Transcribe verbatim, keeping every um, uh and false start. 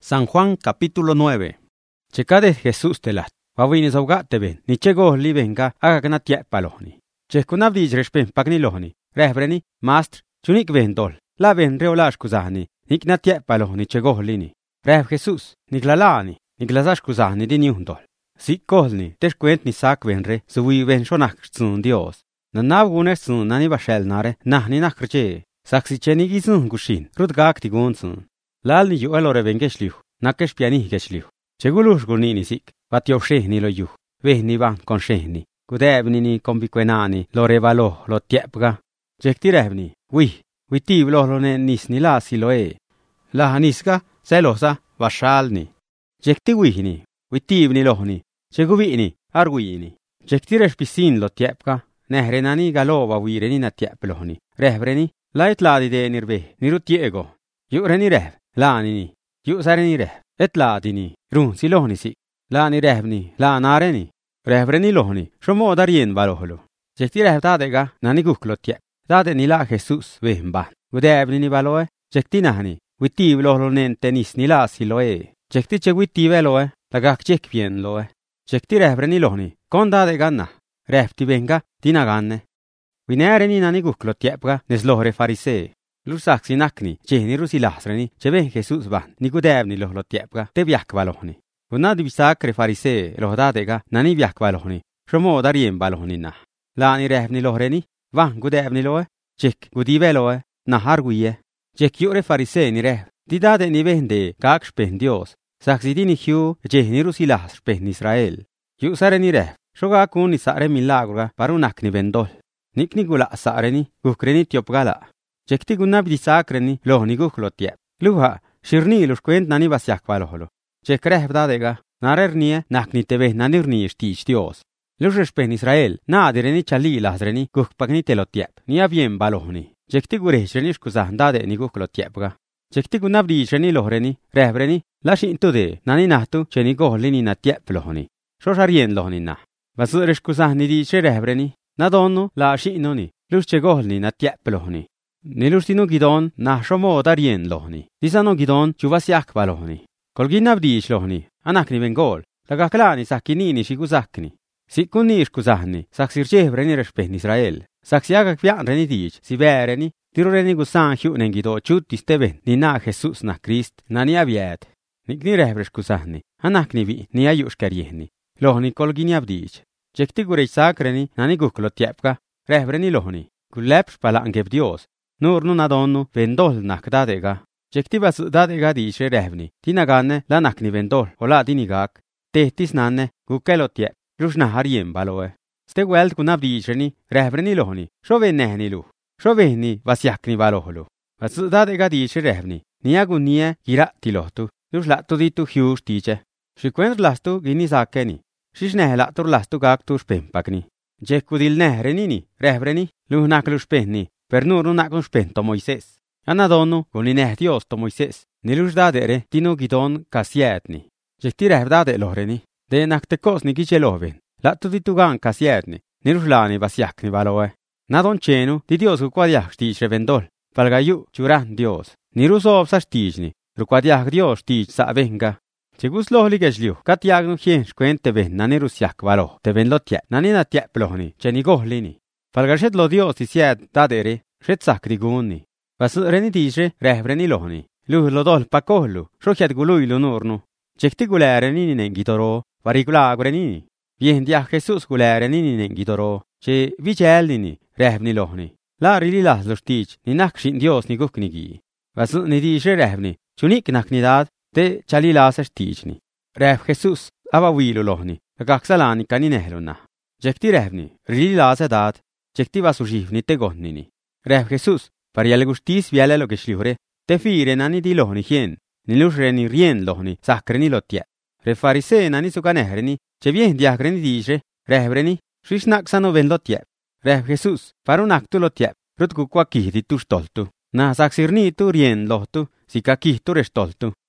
San Juan capítulo nueve. Checade Jesús telat. Wawini zawgate ben. Ni chego li venga aga kana tiep palohni. Chekuna bdij respen pagni lohni. Rehbreni, mastr, chunik vendol. La ven reolash kuzahni. Nik na tiep palohni chego lini. Reh Jesús, niklalani, niklazash kuzahni di niundol. Sik kolni, tesh kwent ni sak venre, suwi ven shonak tsun Dios. Nanav gune tsun nani bashel nare, nahni nakrche. Saksi cheni gizun gushin, rut gakti gunsun. Lal ni yu elore vengeshliu, nakesh piani geshliu. Chegulush gurnini sik, patio shehni lo yu, vehni van con shehni, kudebni ni kombiquenani, lo revalo, lo tiepga. Jekti revni, wi, witiv lo lo ne nisni la siloe. La haniska, selosa, vashalni. Jekti wihni, witivni lohni, cheguvini, arguini. Jekti respisin lo tiepga, nehrenani galova wireni na tiep lohni, rehvreni, lait ladi de nirve, nirutiego. Yu'reni rev, laanini, yu'sareni rev, et laadini, runsi lohni si, laani revni, laanareni, revreni lohni, shomo darien valohlu. Jekti rev tadega, nani guklo tiep, tade ni la Jesús vehmba, gudebni ni valoe, jekti nahni, witiv lohlo nente nis ni la siloe, jekti che witive loe, tagak jek bien loe, jekti revreni lohni, kon tadega na, revti venga, tinaganne. Vinereni nani guklo tiepga, neslohre farisee. Lusaksi nakni, chehni rusilasreni, cheben Jesús ban, ni gudebni lohlo tiepga, te viak valohni. Unadi bisakre farisee, lohdadega, nani viak valohni, shomo darien valohni na. Laani rehvni lohreni, van gudebni loe, chek gudive loe, nahar guie. Chek yure farisee ni rehv, didade ni vende, kak shpen Dios, saksi dini hiu, chehni rusilas shpen Israel. Yu sare ni rehv, shoga kun ni sare milagruga, parunak ni vendol. Nikni gula sareni, gukreni tiopgala. Jekti gunab di sakreni, lohni guklo tiep. Luha, shirni lus kwent nani vasyak valohlo. Jek rehvdadega, narernie, nakni teve nanirni stich Dios. Lus respen Israel, nadireni chali lasreni, gukpagni telo tiep, ni avien valohni. Jekti guresheni shkuzahdade ni guklo tiepga. Jekti gunab di sheni lohreni, rehvreni, lashintu de, nani nahtu, cheni gohlini na tiep lohni. Shosharien lohni na. Vasur shkuzahni di she rehvreni, nadonno, la shinoni, lus che gohlni na tiep lohni. Nilustino gidon na shomo darien lohni. Disano gidon chuvasyak valohni. Kolginab diish lohni, anakni vengol, tagaklani sakinini shiguzakni. Sikuni ishkuzahni, saksirchevreni respen Israel. Saksiagak pianreni diich, sibereni, tirureni gusan hiunen gido chutis teben, ni na Jesús na Krist, na ni aviet. Nikni rehreskuzahni, anakni vi, ni ayushkariehni. Lohni kolginiab diich. Jekti gurech sakreni, nani guklo tiepga, rehreni lohni. Gullepsh palangeb Dios. Nur nu nadonnu vendol nakdadega. Jekti bas dadega dice rehvni. Tinaganne la nakni vendol, ola dinigak. Tehtis nanne, gukelo tiep, rusna hariem baloe. Ste weld kunab diceni, rehvreni lohni, shove nehni lu. Shovehni vasjakni valohlu. Bas dadega dice rehvni. Niagun nie gira tilohtu, rus latu ditu hius dice. Shikwent lastu gini sakeni. Shish nehlatur lastu gaktu spempakni. Jekudil nehrenini, rehvreni, luhnaklu spenni. Per nur non nakon spento Moises. Anadonu, con ineh Dios to Moises. Nilus dadere, tino gidon kasietni. Jekti rehvdade lohreni. De nakte kosni gicheloven. Lattu ditugan kasietni. Nilus lani vasjakni valoe. Nadon chenu, di Dios uquadiach stige vendol. Valgayu, churan Dios. Nilus obsa stigni. Ruquadiach Dios stige sa venga. Chegus lohli geshliu, katiagnu hien shkwente ven nanirus yak valo. Te ven lotiep, nanina tiep lohni, chenigohlini. Falgashet lo Dios isiad dadere, shet sakrigunni. Vas reni dice, rehvreni lohni. Luh lo dol pakohlu, shokjad gului lunurnu. Jekti gulerenini nengidoro, varigulagrenini. Viendia Jesús gulerenini nengidoro, che vicellini, rehvni lohni. La rili laslo stich, ni nakshin Dios ni guknigi. Vas ni dice rehvni, chunik naknidad, te chali lasa stichni. Rehv Jesús, abawilu lohni, kaksalani kaninehluna. Jekti rehvni, rili lasa dad, Jekti vasushivni te gonnini. Rehv Jesús, pariale gustis viale lo geshliure, te fire nani di lohni hien, nilus reni rien lohni, sakreni lotie. Re farisee nani sukanehreni, che vien diagreni dice, rehvreni, shishnaksano ven lotie. Rehv Jesús, parunaktu lotie, rutku kwakihdi tu stoltu. Na saksirni tu rien lohtu, sikakihtu restoltu.